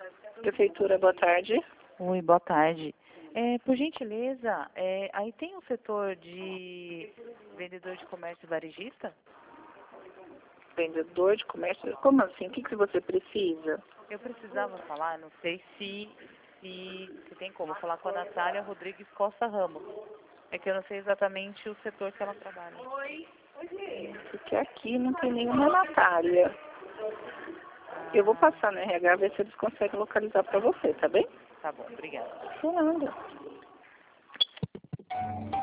Prefeitura, boa tarde. Oi, boa tarde. Por gentileza, aí tem um setor de vendedor de comércio varejista? Vendedor de comércio. Como assim? O que você precisa? Eu precisava falar, não sei se tem como falar com a Natália Rodrigues Costa Ramos. É que eu não sei exatamente o setor que ela trabalha. Porque aqui não tem nenhuma Natália. Eu vou passar no RH, ver se eles conseguem localizar para você, tá bem? Tá bom, obrigada. Fernanda.